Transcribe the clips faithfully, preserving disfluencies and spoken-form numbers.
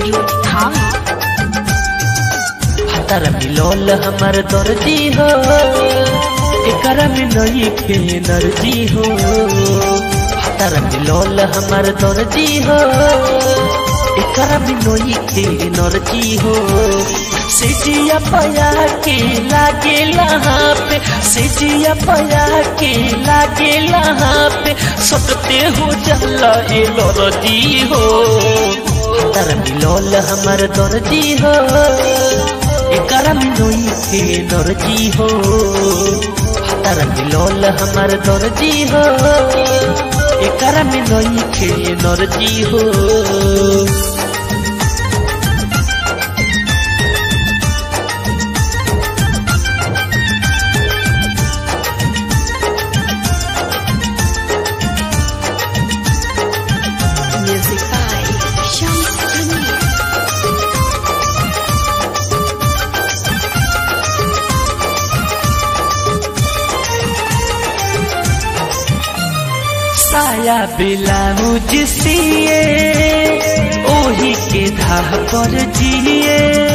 Studio थाना। हतर मिलोल हमर दर्जी हो, एकरा में नई के एनर्जी हो। हतर मिलोल हमर दर्जी हो, एकरा में नई के एनर्जी हो। सिजिया पया के लागे लहाँ पे, सिजिया पया के लागे लहाँ पे, सकते हो जला ए लरजी हो। हतर मिलोल हमर दर्जी हो, एकरा में नई के एनर्जी हो। हतर मिलोल हमर दर्जी हो, एकरा में नई के एनर्जी हो। Music by Shams Jamil. साया ब्लाउज सिए, ओही के धाह पर जिए।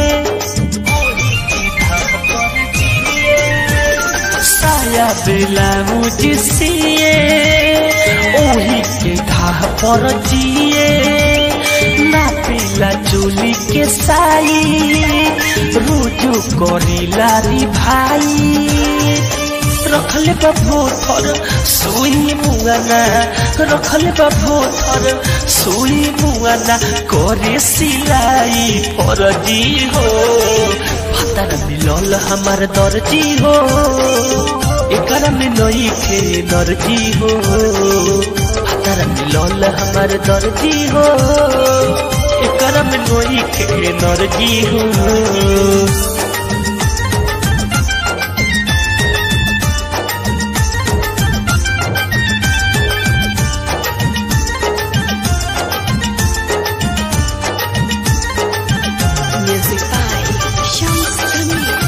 साया ब्लाउज सिए, ओही के धाह पर जिए। नापिला चोली के साई, रोजो करीला री भाई। रखले बाबू थर सुई मुआना, रखले बाबू थर सुई मुआना, करे सिलाई फरजी हो। हतर मिलोल हमर दर्जी हो, एकरा में नई के एनर्जी हो। हतर मिलोल हमर दर्जी हो, एकरा में नई के एनर्जी हो। Music by Shams Jamil.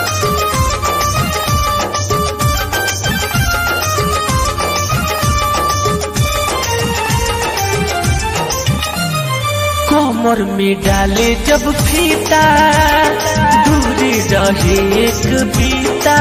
कमर में डाले जब फीता, दूरी रहे एक बीता।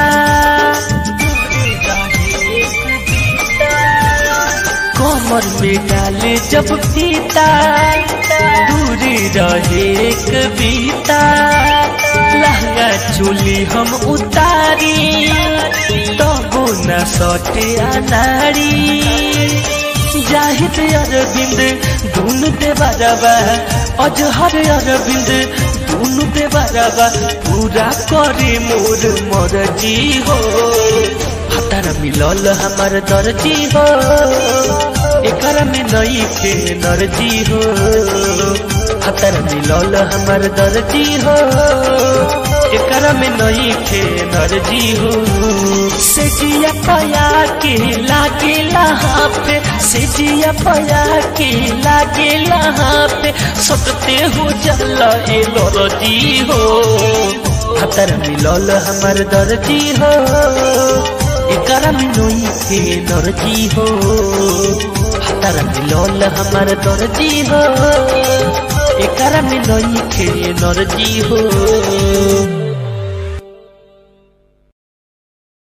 कमर में डाले जब फीता, दूरी रहे एक बीता। लहंगा चोली हम उतारी, तबो न सटे अनाड़ी। जाहिद अरविंद दुनु दे बराबा, अजहर अरविंद दुनु दे बराबा, पूरा करे मोर मर्जी हो। हतर मिलोल हमर दर्जी हो, एकरा में नई के एनर्जी हो। हतर मिलोल हमर दर्जी हो, एकरा में नई के एनर्जी हो। सिजिया पया के लागे लहाँ पे, सिजिया पया के लागे लहाँ पे, सकते हो जला ए लरजी हो। हतर मिलोल हमर दर्जी हो, एकरा में नई के एनर्जी हो। हतर मिलोल हमर दर्जी हो, एकरा में नई के एनर्जी हो।